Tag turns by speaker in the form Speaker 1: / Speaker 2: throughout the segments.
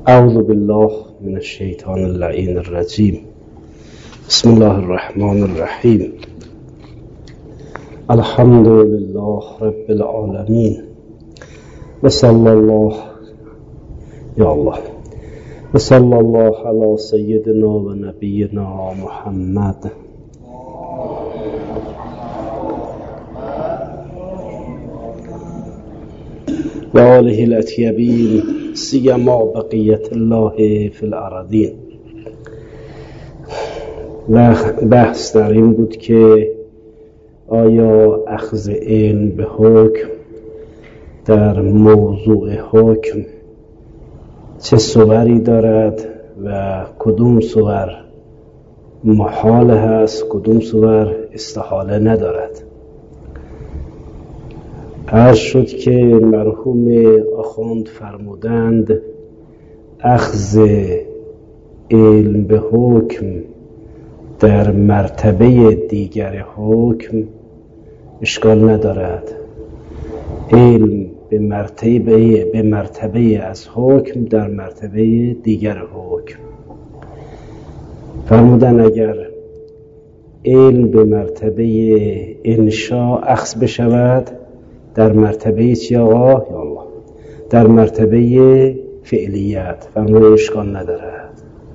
Speaker 1: اعوذ بالله من الشیطان اللعین الرجیم. بسم الله الرحمن الرحیم. الحمد لله رب العالمین و صلی الله علی سیدنا و نبینا محمد و آله الاطیبین سیما بقیت الله فی الارضین. و بحث در این بود که آیا اخذ علم به حکم در موضوع حکم چه صوری دارد و کدوم صور محال هست، کدوم صور استحاله ندارد. عرض شد که مرحوم آخوند فرمودند اخذ علم به حکم در مرتبه دیگر حکم اشکال ندارد. علم به مرتبه از حکم در مرتبه دیگر حکم. فرمودن اگر علم به مرتبه انشاء اخذ بشود در مرتبه چی آقا؟ یا الله، در مرتبه فعلیت فرمودن اشکال ندارد.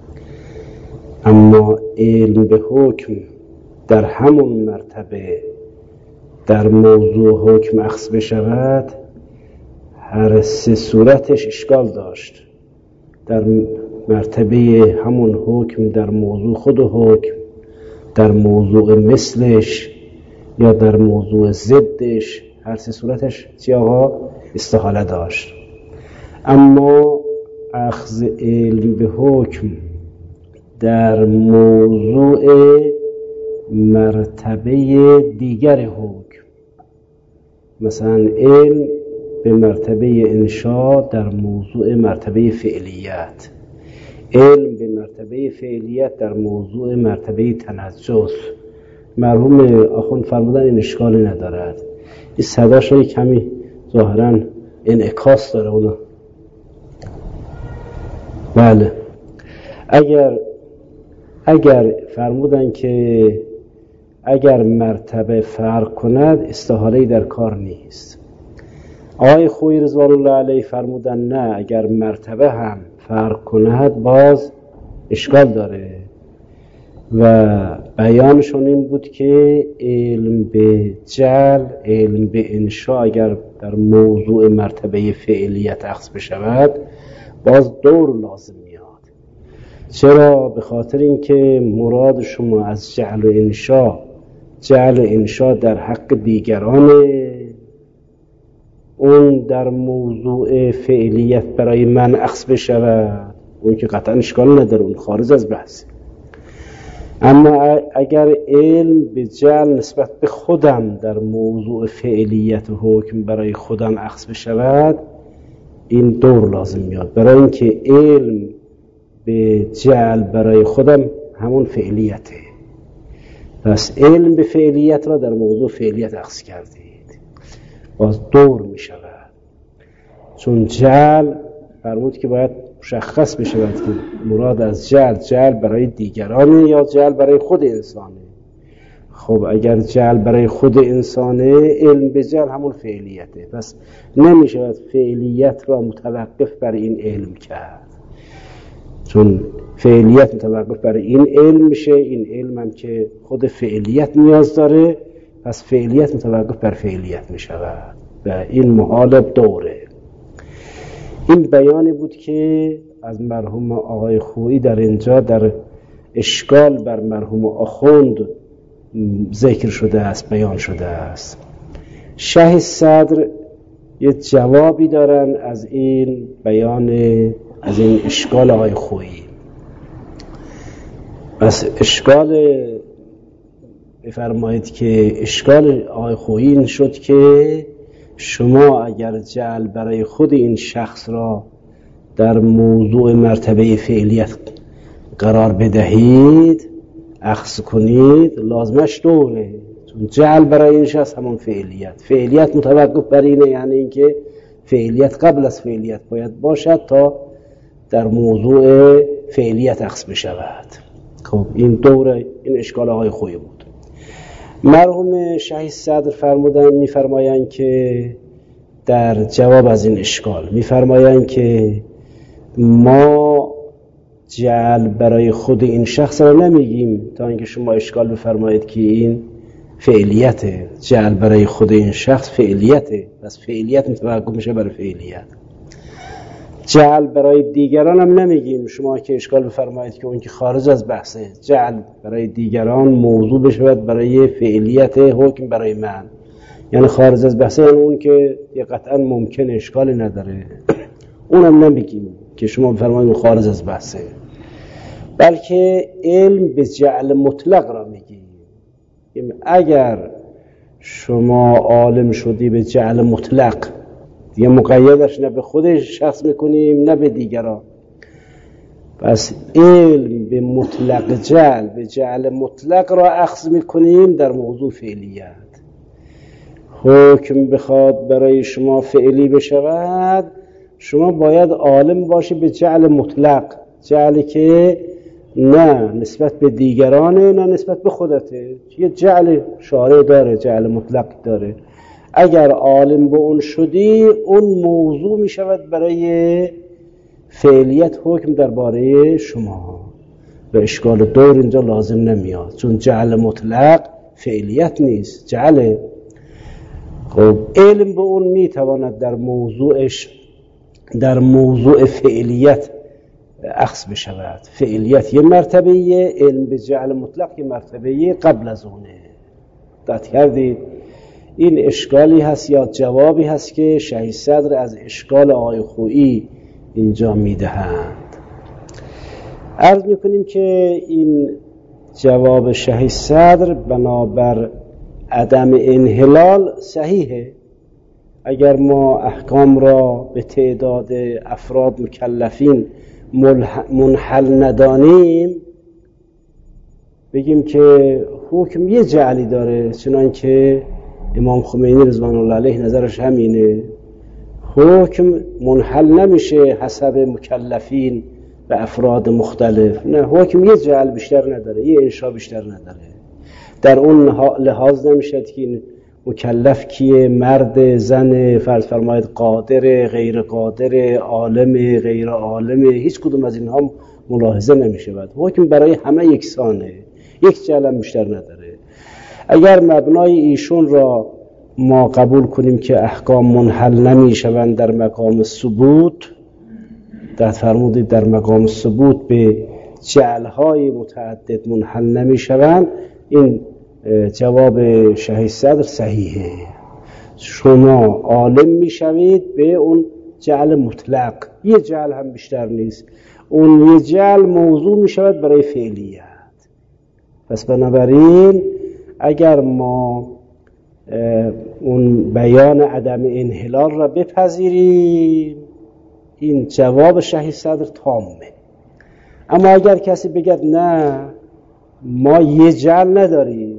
Speaker 1: اما علم به حکم در همون مرتبه در موضوع حکم اخذ بشود، هر سه صورتش اشکال داشت. در مرتبه همون حکم در موضوع خود حکم، در موضوع مثلش یا در موضوع ضدش، هر سه صورتش چی آقا؟ استحاله داشت. اما اخذ علم به حکم در موضوع مرتبه دیگر حکم، مثلا علم به مرتبه انشاء در موضوع مرتبه فعلیت، علم به مرتبه فعلیت در موضوع مرتبه تنجس، مرحوم آخوند فرمودن این اشکالی ندارد. این صداش های کمی ظاهراً انعکاس داره اونا. بله، اگر فرمودن که اگر مرتبه فرق کند استحاله‌ای در کار نیست. آقای خویی رضوان الله علیه فرمودن نه، اگر مرتبه هم فرق کند باز اشکال داره. و بیانشون این بود که علم به جعل، علم به انشاء اگر در موضوع مرتبه فعلیت اخذ بشود باز دور لازم میاد. چرا؟ به خاطر اینکه مراد شما از جعل و انشاء در حق دیگرانه، اون در موضوع فعلیت برای من اخذ بشود، اون که قطعا اشکال نداره، اون خارج از بحث. اما اگر علم به جعل نسبت به خودم در موضوع فعلیت و حکم برای خودم اخذ بشود، این دور لازم میاد. برای اینکه علم به جعل برای خودم همون فعلیته، پس علم به فعلیت را در موضوع فعلیت اخذ کردید، باز دور می شود. چون جعل فرمود که باید مشخص بشود که مراد از جعل برای دیگرانه یا جعل برای خود انسانه. خب اگر جعل برای خود انسانه، علم به جعل همون فعلیته، پس نمی شود فعلیت را متوقف بر این علم کرد. چون فعلیت متوقف بر این علم میشه، این علم هم که خود فعلیت نیاز داره، پس فعلیت متوقف بر فعلیت میشود و این محال دوره. این بیانی بود که از مرحوم آقای خویی در اینجا در اشکال بر مرحوم آخوند ذکر شده است، بیان شده است. شه صدر یه جوابی دارن از این بیان، از این اشکال آقای خویی. بس اشکال بفرمایید که اشکال آقای خویی این شد که شما اگر جعل برای خود این شخص را در موضوع مرتبه فعلیت قرار بدهید، اخذ کنید، لازمش دوره. چون جعل برای این شخص همون فعلیت متوقف بر اینه، یعنی اینکه فعلیت قبل از فعلیت باید باشد تا در موضوع فعلیت اخذ بشود. خب این اشکال آقای خویی بود. مرحوم شهید صدر میفرمایند که در جواب از این اشکال میفرمایند که ما جعل برای خود این شخص را نمیگیم تا اینکه شما اشکال بفرمایید که این فعلیته، جعل برای خود این شخص فعلیته، پس فعلیت متوقف میشه برای فعلیت. جعل برای دیگران هم نمیگیم شما که اشکال بفرمایید که اون که خارج از بحثه، جعل برای دیگران موضوع بشود برای فعلیت حکم برای من، یعنی خارج از بحثه، یعنی اون که قطعا ممکن اشکالی نداره اونم نمیگیم که شما بفرمایید اون خارج از بحثه، بلکه علم به جعل مطلق را میگیم. اگر شما عالم شدی به جعل مطلق، دیگه مقیدش نه به خودش شخص میکنیم نه به دیگران، پس علم به مطلق جعل، به جعل مطلق را اخذ میکنیم در موضوع فعلیت. حکم بخواد برای شما فعلی بشود، شما باید عالم باشی به جعل مطلق، جعلی که نه نسبت به دیگرانه نه نسبت به خودته، یه جعل شارع داره، جعل مطلق داره. اگر عالم به اون شدی، اون موضوع می شود برای فعلیت حکم درباره شما و اشکال دور اینجا لازم نمیاد، چون جعل مطلق فعلیت نیست، جعل. خب علم به اون می تواند در موضوع فعلیت اخذ بشود. فعلیت یه مرتبه، علم به جعل مطلق یه مرتبه قبل از اونه. دقت کردید؟ این اشکالی هست یا جوابی هست که شهید صدر از اشکال آقای خویی اینجا میدهند. عرض میکنیم که این جواب شهید صدر بنابر عدم انحلال صحیحه. اگر ما احکام را به تعداد افراد مکلفین منحل ندانیم، بگیم که حکم یه جعلی داره، چنانکه امام خمینی رضوان الله علیه نظرش همینه، حکم منحل نمیشه حسب مکلفین و افراد مختلف، نه، حکم یه جعل بیشتر نداره، یه انشا بیشتر نداره. در اون لحاظ نمیشد که این مکلف کیه، مرد، زن، فرض فرمایید قادر، غیر قادر، عالم، غیر عالم، هیچ کدوم از اینها ملاحظه نمیشه. حکم برای همه یکسانه، یک جعل هم بیشتر نداره. اگر مبنای ایشون را ما قبول کنیم که احکام منحل نمیشوند در مقام ثبوت، دقت فرمودید در مقام ثبوت به جعل‌های متعدد منحل نمیشوند، این جواب شهید صدر صحیحه. شما عالم میشوید به اون جعل مطلق، یه جعل هم بیشتر نیست، اون یه جعل موضوع میشود برای فعلیت. پس بنابراین اگر ما اون بیان عدم انحلال را بپذیریم، این جواب شهید صدر تامه. اما اگر کسی بگد نه ما یه جعل نداریم،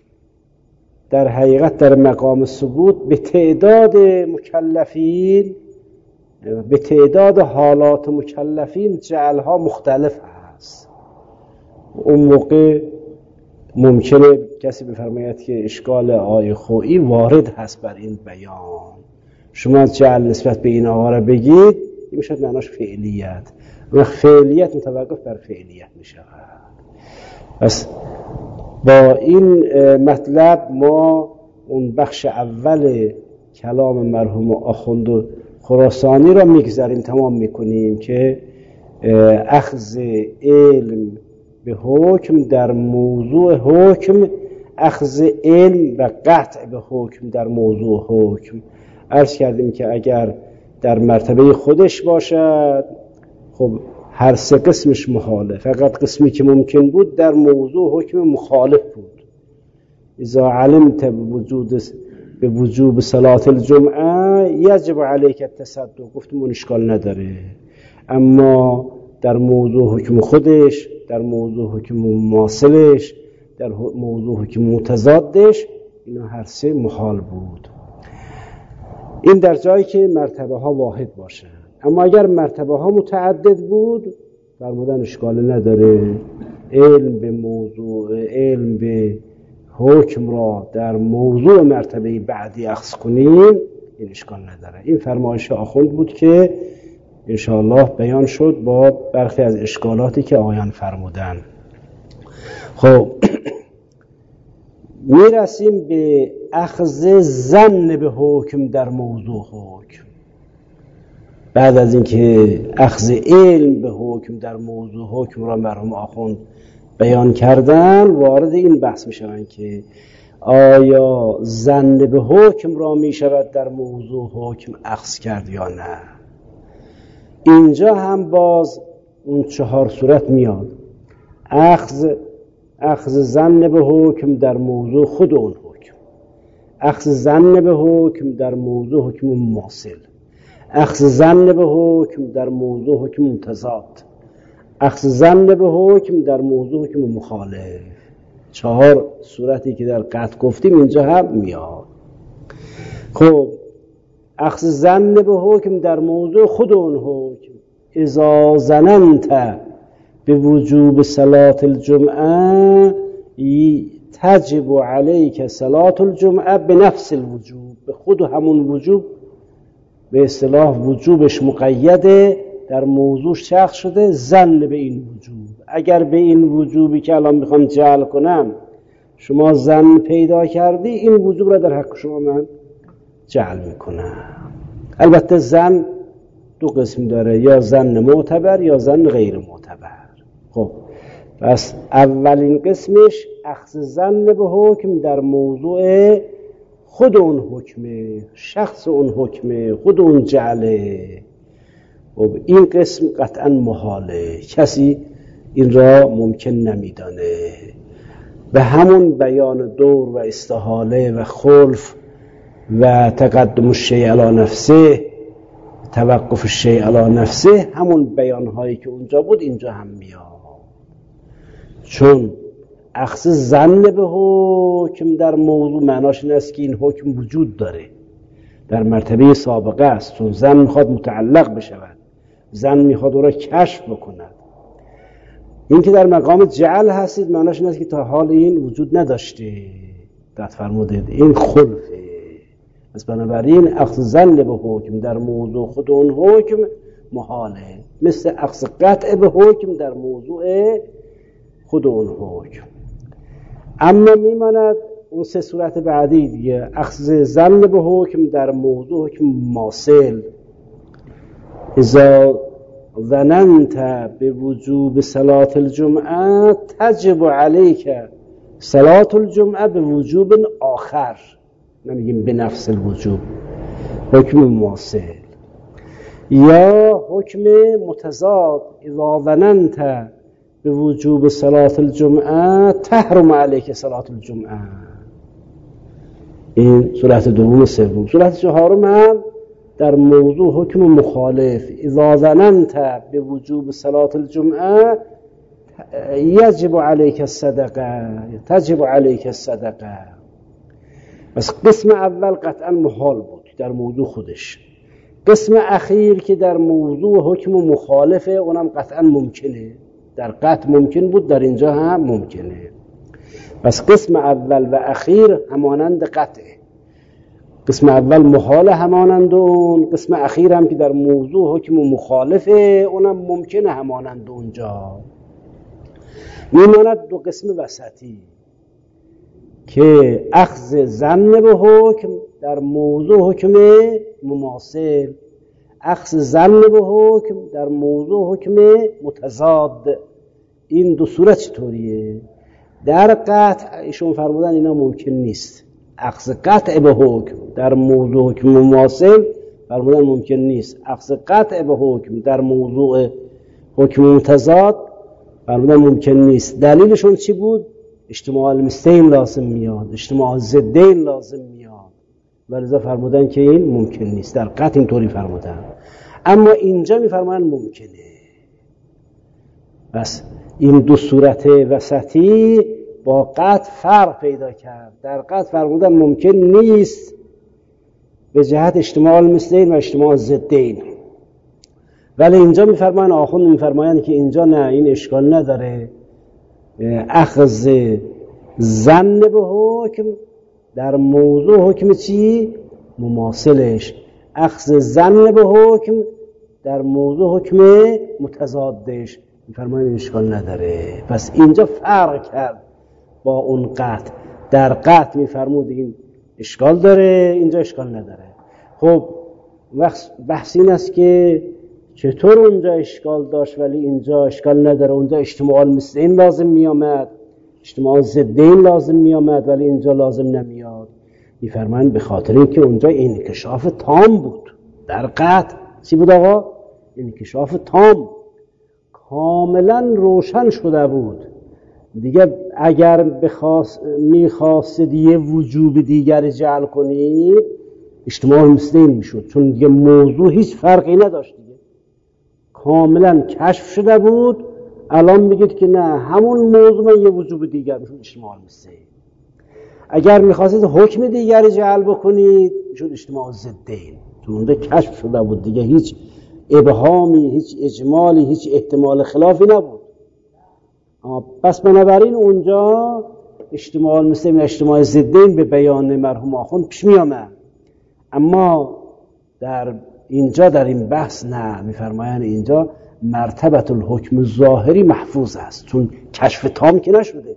Speaker 1: در حقیقت در مقام ثبوت به تعداد مکلفین، به تعداد حالات مکلفین جعلها مختلف هست، اون موقع ممکنه کسی بفرماید که اشکال آقای خویی وارد هست بر این بیان. شما جعل نسبت به این آقا را بگید، این میشد معناش فعلیت، و فعلیت متوقف بر فعلیت میشود. پس با این مطلب ما اون بخش اول کلام مرحوم آخوند خراسانی را میگذاریم، تمام میکنیم که اخذ علم به حکم در موضوع حکم، اخذ علم و قطع به حکم در موضوع حکم. عرض کردیم که اگر در مرتبه خودش باشد، خب هر سه قسمش محاله، فقط قسمی که ممکن بود در موضوع حکم مخالف بود. اذا علمت به وجوب صلاة الجمعه یجب علیک التصدق، گفتم اون اشکال نداره. اما در موضوع حکم خودش، در موضوع حکم مماثلش، در موضوع حکم متضادش، اینا هر سه محال بود. این در جایی که مرتبه ها واحد باشند. اما اگر مرتبه ها متعدد بود فرمودن اشکال نداره، علم به موضوع، علم به حکم را در موضوع مرتبه بعدی اخذ کنیم، این اشکال نداره. این فرمایش آخوند بود که انشاءالله بیان شد با برخی از اشکالاتی که آیان فرمودن. خب میرسیم به اخذ ظن به حکم در موضوع حکم. بعد از اینکه اخذ علم به حکم در موضوع حکم را مرحوم آخوند بیان کردن، وارد این بحث میشوند که آیا ظن به حکم را میشود در موضوع حکم اخذ کرد یا نه. اینجا هم باز اون 4 صورت میاد. اخذ ظن به حکم در موضوع خود اون حکم، اخذ ظن به حکم در موضوع حکم مماثل، اخذ ظن به حکم در موضوع حکم متضاد، اخذ ظن به حکم در موضوع حکم مخالف. 4 صورتی که در قطع گفتیم اینجا هم میاد. خب اخذ ظن به حکم در موضوع خود اون حکم، اذا ظننت به وجوب صلاة الجمعه تجب علیک صلاة الجمعه به نفس الوجوب، به خود همون وجوب، به اصطلاح وجوبش مقیده، در موضوع شخص شده ظن به این وجوب. اگر به این وجوبی که الان میخوام جعل کنم شما ظن پیدا کردی، این وجوب را در حق شما من جعل میکنم. البته ظن 2 قسم داره، یا ظن معتبر یا ظن غیر معتبر. خب پس اولین قسمش اخذ ظن به حکم در موضوع خود اون حکمه، شخص اون حکمه، خود اون جعله. خب این قسم قطعا محاله، کسی این را ممکن نمیدانه. به همون بیان دور و استحاله و خلف و تقدم الشیء علی نفسه، توقف الشیء علی نفسه، همون بیانهایی که اونجا بود اینجا هم میاد. چون اخذ ظن به حکم در موضوع معناش این است که این حکم وجود داره، در مرتبه سابقه است، چون ظن میخواد متعلق بشود، ظن میخواد او را کشف بکند. این که در مقام جعل هستید معناش این است که تا حال این وجود نداشته. دقت فرمودید، این خلفه. پس بنابراین اخذ ظن به حکم در موضوع خود اون حکم محاله، مثل اخذ قطع به حکم در موضوع خود اون حکم. اما میماند اون 3 صورت بعدی دیگه، اخذ ظن به حکم در موضوع حکم مماثل، اذا ظننت به وجوب صلاة الجمعه تجب علیک صلاة الجمعه به وجوب آخر، نمیگیم به نفس الوجوب، حکم مماثل. یا حکم متضاد، اذا ظننت به وجوب صلاة الجمعه تحرم علیک صلاة الجمعه. این صورت دوم و سوم. صورت چهارم هم در موضوع حکم مخالف، اذا ظننت به وجوب صلاة الجمعه یجب علیک الصدقه، تجب علیک الصدقه. بس قسم اول قطعا محال بود در موضوع خودش. قسم اخیر که در موضوع حکم مخالفه، اونم قطعا ممکنه، در قطع ممکن بود، در اینجا هم ممکنه. پس قسم اول و اخیر همانند قطعه. قسم اول محال همانند اون، قسم اخیر هم که در موضوع حکم مخالفه، اونم ممکنه همانند اونجا. میماند 2 قسم وسطی که اخذ ظن به حکم در موضوع حکم مماثل، اخذ ظن به حکم در موضوع حکم متضاد. این 2 صورت چطوریه؟ در قطع ایشون فرمودن اینا ممکن نیست. اخذ قطع به حکم در موضوع حکم مماثل فرمودن ممکن نیست. اخذ قطع به حکم در موضوع حکم متضاد فرمودن ممکن نیست. دلیلشون چی بود؟ اجتماع المثلین لازم میاد، اجتماع ضدین لازم میاد، ولذا فرمودن که این ممکن نیست. در قطع اینطوری فرمودن، اما اینجا میفرمایند ممکنه. بس این 2 صورت وسطی با قطع فرق پیدا کرد. در قطع فرمودن ممکن نیست به جهت اجتماع المثلین و اجتماع ضدین، ولی اینجا میفرماین، آخوند میفرماین که اینجا نه، این اشکال نداره. اخذ ظن به حکم در موضوع حکم چی؟ مماثلش. اخذ ظن به حکم در موضوع حکم متضادش. میفرماین اشکال نداره. پس اینجا فرق کرد با اون قطع. در قطع میفرمود این اشکال داره، اینجا اشکال نداره. خب بحث این است که چطور اونجا اشکال داشت ولی اینجا اشکال نداره؟ اونجا اجتماع مثل این لازم میامد، اجتماع ضدین لازم میامد، ولی اینجا لازم نمیاد. میفرمایند به خاطر اینکه اونجا انکشاف تام بود. در قطع چی بود آقا؟ انکشاف تام، کاملا روشن شده بود دیگه. اگر میخواستید یه وجوب دیگر جعل کنید اجتماع مثل این میشد، چون دیگه موضوع هیچ فرقی نداشت دیگه، کاملا کشف شده بود. الان میگید که نه، همون موضوع من یه وجوب دیگر میشد اجتماع مثل این. اگر میخواستید حکم دیگری جعل بکنید میشد اجتماع ضدین، چون اونده کشف شده بود دیگه، هیچ ابهامی، هیچ اجمالی، هیچ احتمال خلافی نبود. پس بنابراین اونجا اجتماع مثل این، اجتماع ضدین به بیان مرحوم آخوند پیش می آمد. اما در اینجا در این بحث نه، میفرمایند اینجا مرتبت الحکم ظاهری محفوظ است، چون کشف تام که نشده،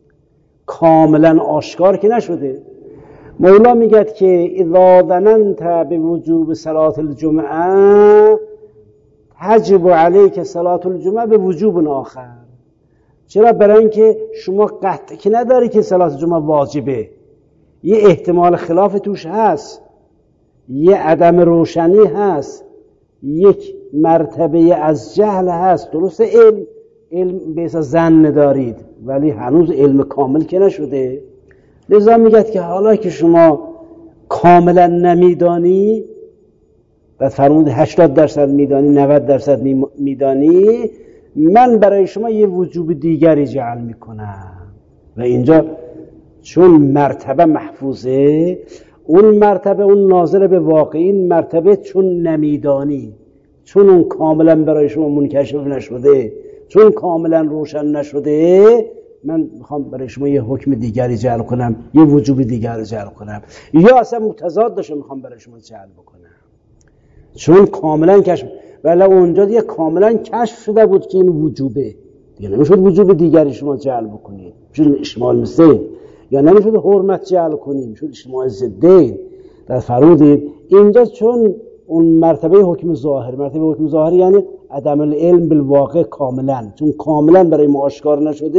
Speaker 1: کاملا آشکار که نشده. مولا میگد که اذا ظننت بوجوب صلاة الجمعه تجب علیک صلاة الجمعه به وجوب آخر. چرا؟ برای اینکه شما قطع که نداری که صلاة جمعه واجبه، یه احتمال خلاف توش هست، یه عدم روشنی هست، یک مرتبه از جهل هست. درست علم به اساس ظن دارید ولی هنوز علم کامل که نشده. لذا میگد که حالا که شما کاملا نمیدانی، بعد فرمود 80% میدانی، 90% میدانی، من برای شما یه وجوب دیگری جعل میکنم. و اینجا چون مرتبه محفوظه، اون مرتبه اون ناظر به واقعی مرتبه، چون نمیدانی، چون اون کاملا برای شما منکشف نشده، چون کاملا روشن نشده، من میخوام برای شما یه حکم دیگری جعل کنم، یه وجوب دیگری جعل کنم، یا اصلا متضاد داشته میخوام برای شما جعل بکنم، چون کاملا کشف. ولی اونجا دیگه کاملا کشف شده بود که این وجوبه دیگه، نمیشد وجوب دیگری شما جعل بکنید، چون اشمال مثل، یا نمیشد حرمت جعل کنیم، چون اشتماع ضدین. در فرمودید اینجا چون اون مرتبه حکم ظاهر، مرتبه حکم ظاهر یعنی عدم العلم بالواقع کاملا، چون کاملا برای ما آشکار نشده،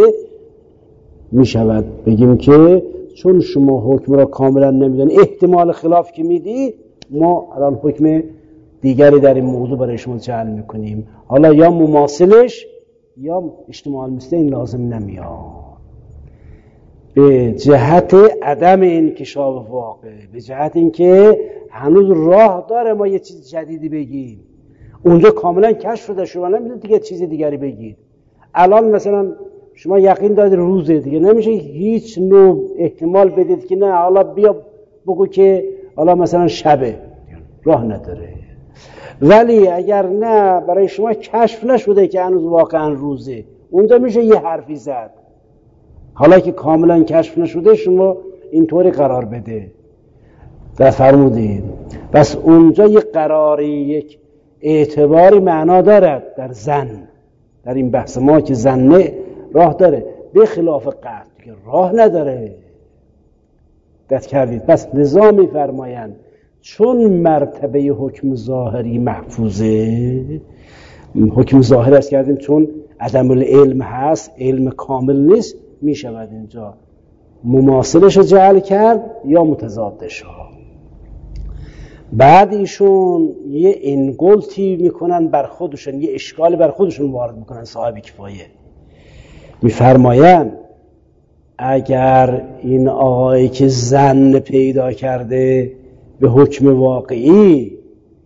Speaker 1: میشود بگیم که چون شما حکم را کاملا نمیدونی، احتمال خلاف که میدی، ما الان حکم دیگری در این موضوع برای شما جعل میکنیم. حالا یا مماثلش یا اجتماع مثل این لازم نمیاد، به جهت عدم انکشاف واقع، به جهت اینکه هنوز راه داره ما یه چیز جدیدی بگیم. اونجا کاملا کشف شده، شما نمیدونید دیگه چیز دیگری بگید. الان مثلا شما یقین دارید روزه دیگه، نمیشه هیچ نوع احتمال بدید که نه حالا بیا بگو که حالا مثلا شبه، راه نداره. ولی اگر نه برای شما کشف نشده که هنوز واقعا روزه، اونجا میشه یه حرفی زد. حالا که کاملا کشف نشده شما اینطوری قرار بده. در فرمودید بس اونجا یک قراری، یک اعتباری معنا دارد در ظن، در این بحث ما که ظنه راه داره، به خلاف قطع که راه نداره. دقت کردید؟ پس لذا می‌فرمایند چون مرتبه حکم ظاهری محفوظه، حکم ظاهر است کردیم چون عدم العلم هست، علم کامل نیست، می شود اینجا مماثلش رو جعل کرد یا متضادش رو. بعد ایشون یه انگلتی میکنن بر خودشون، یه اشکال بر خودشون وارد میکنن صاحب کفایه. میفرمایند اگر این آقایی که ظن پیدا کرده به حکم واقعی،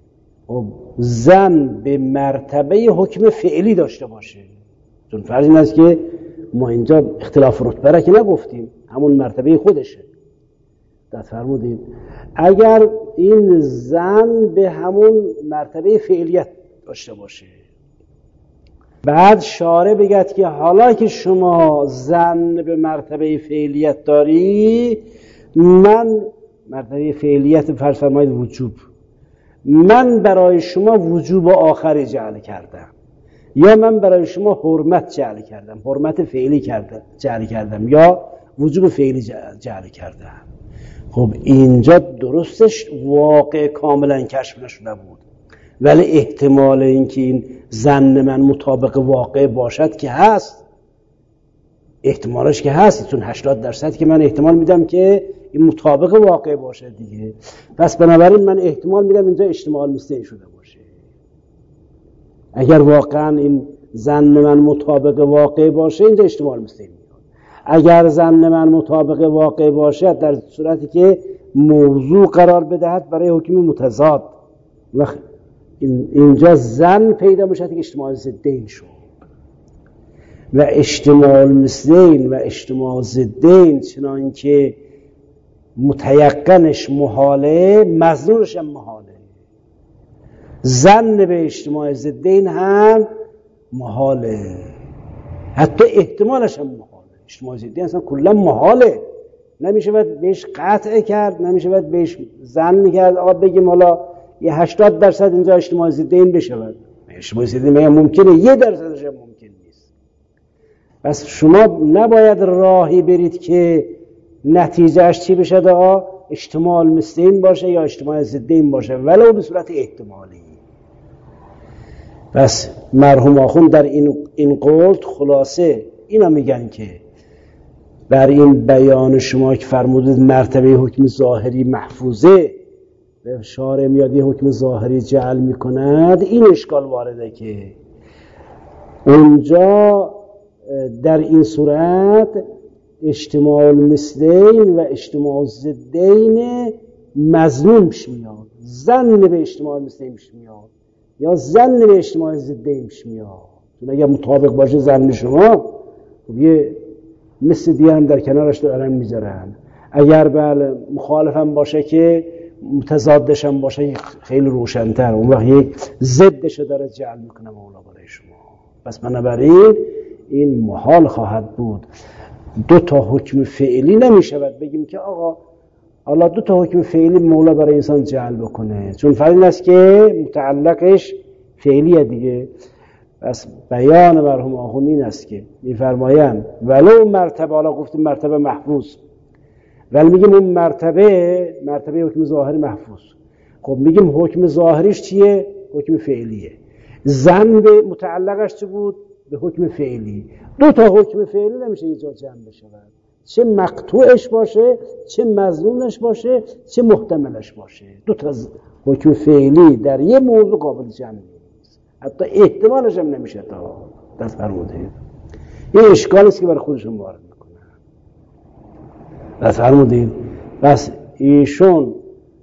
Speaker 1: ظن به مرتبه حکم فعلی داشته باشه، چون فرض این است که ما اینجا اختلاف رتبه را که نگفتیم، همون مرتبه خودشه. دقت فرمودید؟ اگر این ظن به همون مرتبه فعلیت داشته باشه. بعد شارع بگد که حالا که شما ظن به مرتبه فعلیت داری، من مرتبه فعلیت فرض فرمایید وجوب، من برای شما وجوب آخری جعل کردم، یا من برای شما حرمت جعل کردم، حرمت فعلی جعل کردم، یا وجوب فعلی جعل کردم. خب اینجا درستش واقع کاملا کشف نشده بود، ولی احتمال اینکه این ظن من مطابق واقع باشد که هست، احتمالش که هست، چون 80% که من احتمال میدم که این مطابق واقع باشه دیگه. پس بنابراین من احتمال میدم اینجا اجتماع مستعین شده باشه. اگر واقعا این ظن من مطابق واقع باشه، اینجا اجتماع مستعین میاد. اگر ظن من مطابق واقع باشه، در صورتی که موضوع قرار بدهد برای حکم متضاد، اینجا ظن پیدا میشه که اجتماع ضدین شد. و اجتماع مثلین و اجتماع ضدین چنان که متیقنش محاله، مظنونش هم محاله. ظن به اجتماع ضدین هم محاله، حتی احتمالش هم محاله. اجتماع ضدین اصلا کلا محاله، نمیشه باید بهش قطع کرد، نمیشه باید بهش ظن کرد آقا بگیم حالا یه 80% اینجا اجتماع ضدین بشود. اجتماع ضدین ممکنه 1% هم ممکن نیست. پس شما نباید راهی برید که نتیجهش چی بشه آقا؟ اجتماع مثلین باشه یا اجتماع ضدین باشه، ولو به صورت احتمالی. پس مرحوم آخوند در این قول خلاصه اینا میگن که بر این بیان شما که فرمودید مرتبه حکم ظاهری محفوظه، به شارع میاد یه حکم ظاهری جعل میکند، این اشکال وارده که اونجا در این صورت اجتماع المثلین و اجتماع ضدین مظنون پیش میاد، ظن به اجتماع المثلین پیش میاد یا ظن به اجتماع ضدین پیش میاد. چون اگر مطابق باشه ظن شما، یه مثل دیگه هم در کنارش دارن میذارن. اگر بله مخالف هم باشه که متضادش هم باشه خیلی روشن‌تر، اون وقت یک ضدش رو داره جعل میکنه مولا برای شما. پس بنابراین این محال خواهد بود. دو تا حکم فعلی نمیشود بگیم که آقا حالا دو تا حکم فعلی مولا برای انسان جعل بکنه، چون فرض این است که متعلقش فعلیه دیگه. پس بیان مرحوم آخوند این است که میفرمایند ولو مرتبه، حالا گفتیم مرتبه محفوظ، ولی میگیم اون مرتبه حکم ظاهری محفوظ. خب میگیم حکم ظاهریش چیه؟ حکم فعلیه. ظن به متعلقش چه بود؟ به حکم فعلی. دو تا حکم فعلی نمیشه یه جا جمع بشه، چه مقطوعش باشه، چه مظنونش باشه، چه محتملش باشه. دو تا حکم فعلی در یه موضوع قابل جمع نیست، حتی احتمالش هم نمیشه تا دست فرموده. این اشکالی است که برای خودشون وارد میکنه. دست فرمودید. پس ایشون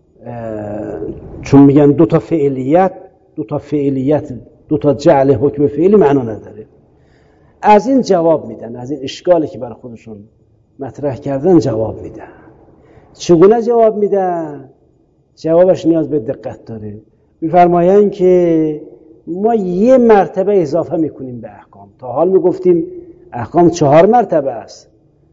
Speaker 1: چون میگن دو تا فعلیت دو تا جعل حکم فعلی معنا نداره، از این جواب میدن، از این اشکالی که برای خودشون مطرح کردن جواب میدن. چگونه جواب میدن؟ جوابش نیاز به دقت داره. میفرمایند که ما یه مرتبه اضافه میکنیم به احکام. تا حال میگفتیم احکام 4 مرتبه است: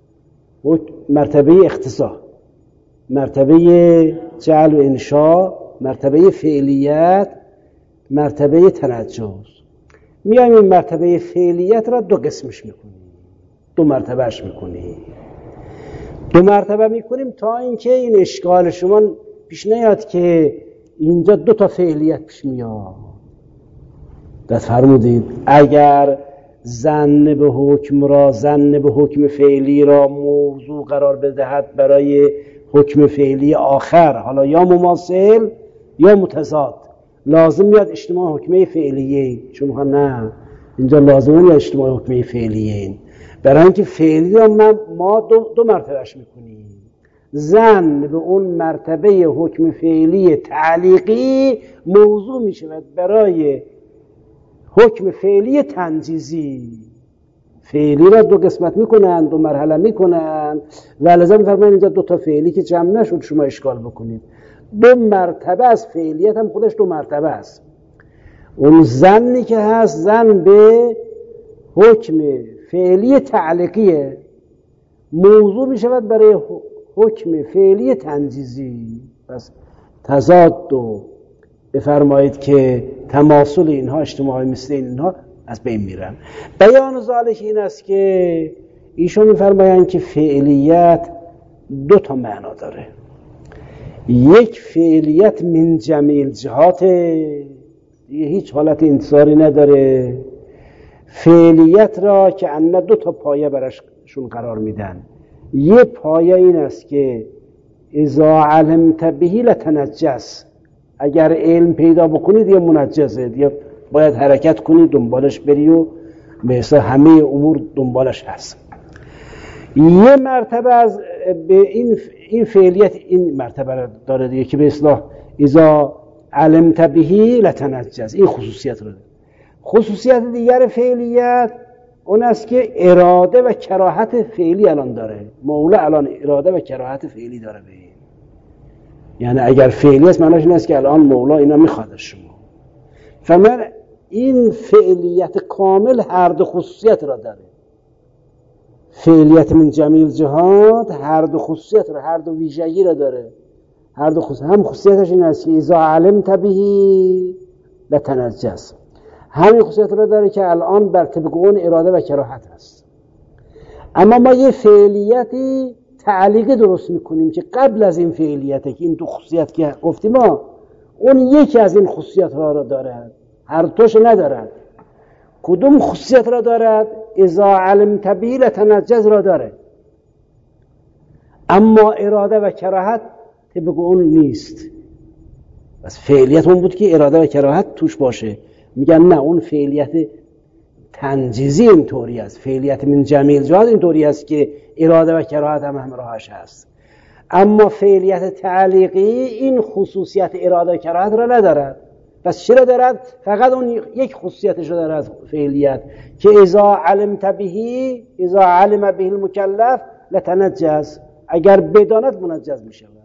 Speaker 1: مرتبه اختصاص، مرتبه جعل و انشاء، مرتبه فعلیت، مرتبه تنجز. میایم این مرتبه فعلیت را 2 قسمش میکنیم، 2 مرتبهش میکنیم. 2 مرتبه میکنیم تا اینکه این اشکال شما پیش نیاد که اینجا 2 تا فعلیت پیش میاد. دست فرمودید. اگر ظن به حکم فعلی را موضوع قرار بدهد برای حکم فعلی آخر، حالا یا مماثل یا متضاد، لازم میاد اجتماع حکمه فعلیه. چون نه اینجا لازم نیست اجتماع حکمه فعلیه، برای اینکه فعلی را ما 2 مرتبهش میکنیم. ظن به اون مرتبه حکم فعلی تعلیقی موضوع میشود برای حکم فعلی تنجیزی. فعلی را 2 قسمت میکنن، 2 مرحله میکنن، و لازم میفرمایند اینجا 2 تا فعلی که جمع نشد شما اشکال بکنید. 2 مرتبه از فعلیت هم خودش 2 مرتبه است. اون ظنی که هست ظن به حکم فعلی تعلیقیه، موضوع می شود برای حکم فعلی تنجیزی. پس تضاد رو بفرمایید که تماثل اینها اجتماعی مثل اینها از بین میرن. بیان ذالک این است که ایشون میفرمایند که فعلیت دو تا معنا داره. یک فعلیت من جمیع جهات، هیچ حالت انتصاری نداره. فعلیت را که ان دو تا پایه براشون قرار میدن. یه پایه این است که اذا علمت بهی لتنجس، اگر علم پیدا بکنید یه منجزه، دیگه باید حرکت کنید دنبالش بری و مثلا همه امور دنبالش هست. یه مرتبه از به این فعلیت این مرتبه داره دیگه که به اصطلاح اذا علمت بهی لتنجس، این خصوصیت رو داره. خصوصیت دیگر فعلیت اون است که اراده و کراهت فعلی الان داره. مولا الان اراده و کراهت فعلی داره به این. یعنی اگر فعلی است معناش این است که الان مولا اینا میخواد از شما. فمن این فعلیت کامل هر دو خصوصیت را داره. فعلیت من جمیع جهات هر دو خصوصیت را، هر دو ویژگی را داره. هر دو خصوصیت، هم خصوصیتش این است که اذا علمت بهی لتنجس، همین خصوصیت را داره که الان بر طبق اون اراده و کراهت هست. اما ما یه فعلیتی تعلیقی درست میکنیم که قبل از این فعلیته که این دو خصوصیت که گفتیم ما، اون یکی از این خصوصیت را دارد، هر دوش ندارد. کدوم خصوصیت را دارد؟ اذا علمت بهی لتنجس را داره، اما اراده و کراهت طبق اون نیست. بس فعلیت اون بود که اراده و کراهت توش باشه. میگن نه، اون فعلیت تنجیزی اینطوری است، فعلیت من جمیع جهات اینطوری است که اراده و کراهت هم همراهش هست. اما فعلیت تعلیقی این خصوصیت اراده و کراهت را ندارد. پس چی را دارد؟ فقط اون یک خصوصیتش را دارد فعلیت که اذا علمت بهی، اذا علم به المکلف لتنجس، اگر بداند منجز می شود.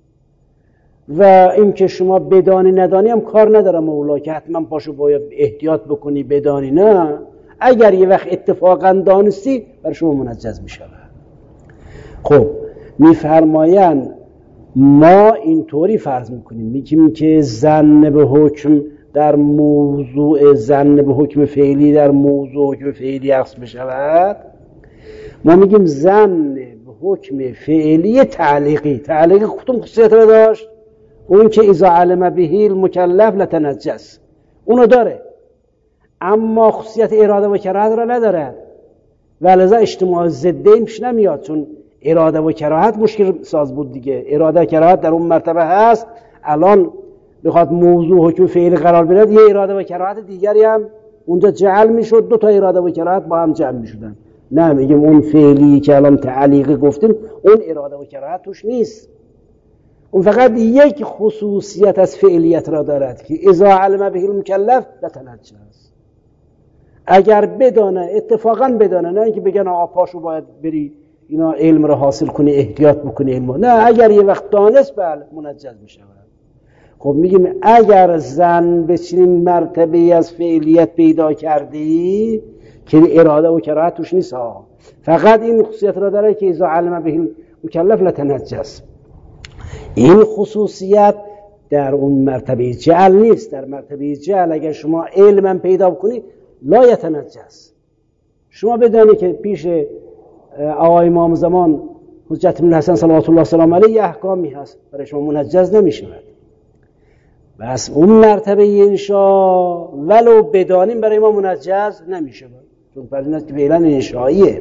Speaker 1: و این که شما بدانی ندانی هم کار نداره مولا که حتما پاشو باید احتیاط بکنی بدانی، نه، اگر یه وقت اتفاقا دانستی برای شما منجز می شود. خب میفرمایند ما اینطوری فرض میکنیم، میگیم که ظن به حکم در موضوع، ظن به حکم فعلی در موضوع حکم فعلی عکس بشود. ما میگیم ظن به حکم فعلی تعلیقی. تعلیقی کدوم خصوصیت رو داشت؟ اون که اذا علم بهی المکلف لتنجس، اونو داره، اما خصوصیت اراده و کراهت را نداره. ولذا اجتماع ضدین پیش نمیاد، چون اراده و کراهت مشکل ساز بود دیگه. اراده و کراهت در اون مرتبه هست، الان بخواد موضوع حکم فعلی قرار بده، یه اراده و کراهت دیگری هم اونجا جعل میشد، دو تا اراده و کراهت با هم جمع میشدن. نه، میگیم اون فعلی که الان تعلیق گفتیم اون اراده و کراهت توش نیست، اون فقط یک خصوصیت از فعلیت را دارد که اذا علم به المکلف لتنجس، اگر بدانه، اتفاقا بدانه، نه اینکه بگن آقا پاشو باید بری اینا علم را حاصل کنی احتیاط بکنی علم، نه، اگر یه وقت دانست بله منجز می شود. خب میگیم اگر زن به چنین مرتبه از فعلیت پیدا کردی که اراده و کراهت توش نیست، فقط این خصوصیت را داره که اذا علم به المکلف لتنجس، این خصوصیت در اون مرتبه جعل نیست. در مرتبه جعل اگر شما علم پیدا بکنی لا یتنجس، شما بدانی که پیش آقای امام زمان حجت بن الحسن صلوات الله سلام علیه احکامی هست، برای شما منجز نمی شود. بس اون مرتبه انشاء ولو بدانیم برای ما منجز نمی شود، چون فرض که فعلا انشائیه.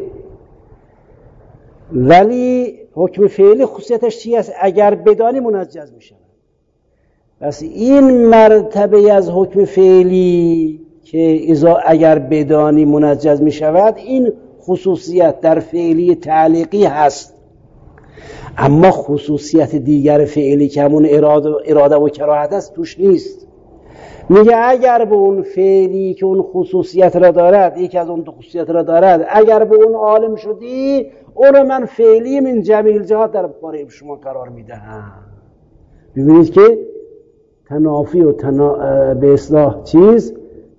Speaker 1: ولی حکم فعلی خصوصیتش چی است؟ اگر بدانی منجز می شود. بس این مرتبه از حکم فعلی که اگر بدانی منجز می شود، این خصوصیت در فعلی تعلیقی هست. اما خصوصیت دیگر فعلی که همون اراده و کراهت است توش نیست. میگه اگر به اون فعلی که اون خصوصیت را دارد، یکی از اون دو خصوصیت را دارد، اگر به اون عالم شدی، اون رو من فعلی من جمیع الجهات در باره شما قرار میدهم. ببینید که تنافی و به اصلاح چیز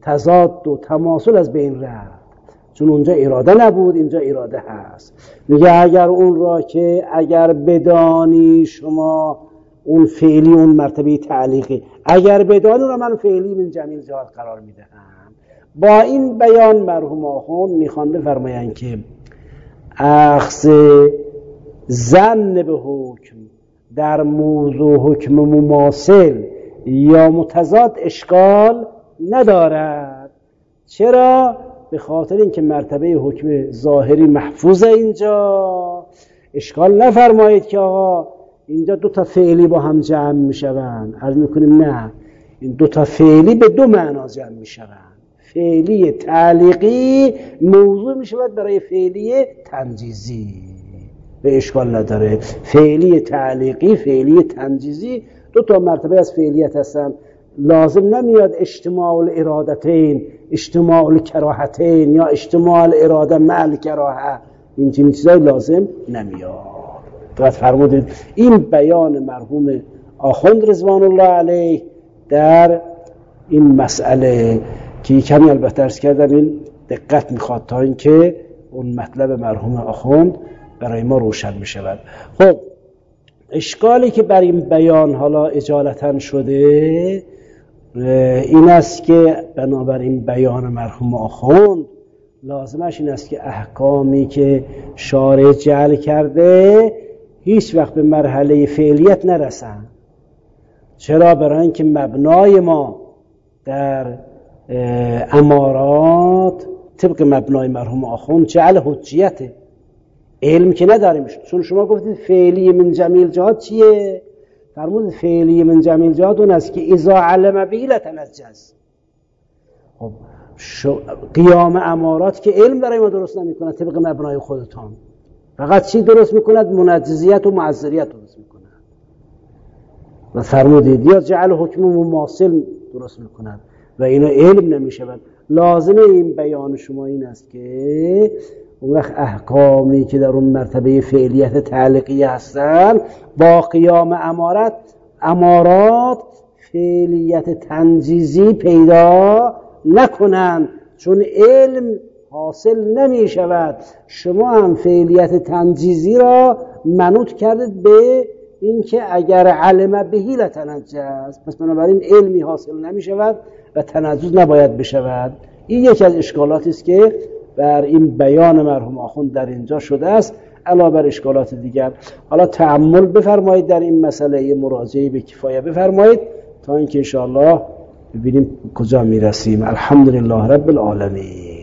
Speaker 1: تضاد و تماثل از بین رفت، چون اونجا اراده نبود، اینجا اراده هست. میگه اگر اون را که اگر بدانی شما اون فعلی، اون مرتبه تعلیقی، اگر بدانی را من فعلی من جمیل جهات قرار میدهم. با این بیان مرحوم آخوند میخوان بفرمایند که اخذ ظن به حکم در موضوع حکم مماثل یا متضاد اشکال ندارد. چرا؟ به خاطر اینکه مرتبه حکم ظاهری محفوظه. اینجا اشکال نفرمایید که آقا اینجا دو تا فعلی با هم جمع میشوند. عرض میکنیم نه، این دو تا فعلی به دو معنا جمع میشوند. فعلی تعلیقی موضوع میشود برای فعلی تنجیزی، به اشکال نداره. فعلی تعلیقی، فعلی تنجیزی دو تا مرتبه از فعلیت هستن. لازم نمیاد اجتماع الارادتین، اجتماع الکراهتین یا اجتماع الاراده مع الکراهه، این چیزای لازم نمیاد. فقط فرمودید این بیان مرحوم آخوند رضوان الله علیه در این مسئله که کمی البته عرض کردم این دقت میخواد تا اینکه اون مطلب مرحوم آخوند برای ما روشن میشود. خب اشکالی که بر این بیان حالا اجالتا شده این است که بنابراین بیان مرحوم آخوند لازمش این است که احکامی که شارع جعل کرده هیچ وقت به مرحله فعلیت نرسن. چرا؟ برای اینکه مبنای ما در امارات طبق مبنای مرحوم آخوند جعل حجیته، علم که نداریم. چون شما گفتید فعلی من جمیل جهات چیه؟ فرمود فعلی من جمیل جهات اون است که اذا علم به لتنجز. خب قیام امارات که علم برای ما درست نمیکنه طبق مبنای خودتان، فقط چی درست میکند؟ منجزیت و معذریت درست میکند. و فرمودید یا جعل حکم مماثل درست میکند و اینا علم نمیشود. لازمه این بیان شما این است که اون وقت احکامی که در اون مرتبه فعلیت تعلیقی هستن با قیام امارات فعلیت تنجیزی پیدا نکنند، چون علم حاصل نمی شود. شما هم فعلیت تنجیزی را منوط کردید به اینکه اگر علم بهی لتنجز، پس بنابراین علمی حاصل نمی شود و تنجز نباید بشود. این یکی از اشکالاتی است که بر این بیان مرحوم آخوند در اینجا شده است، علاوه بر اشکالات دیگر. حالا تأمل بفرمایید در این مسئله، مراجعه به کفایه بفرمایید تا اینکه ان شاء الله ببینیم کجا میرسیم. الحمدلله رب العالمین.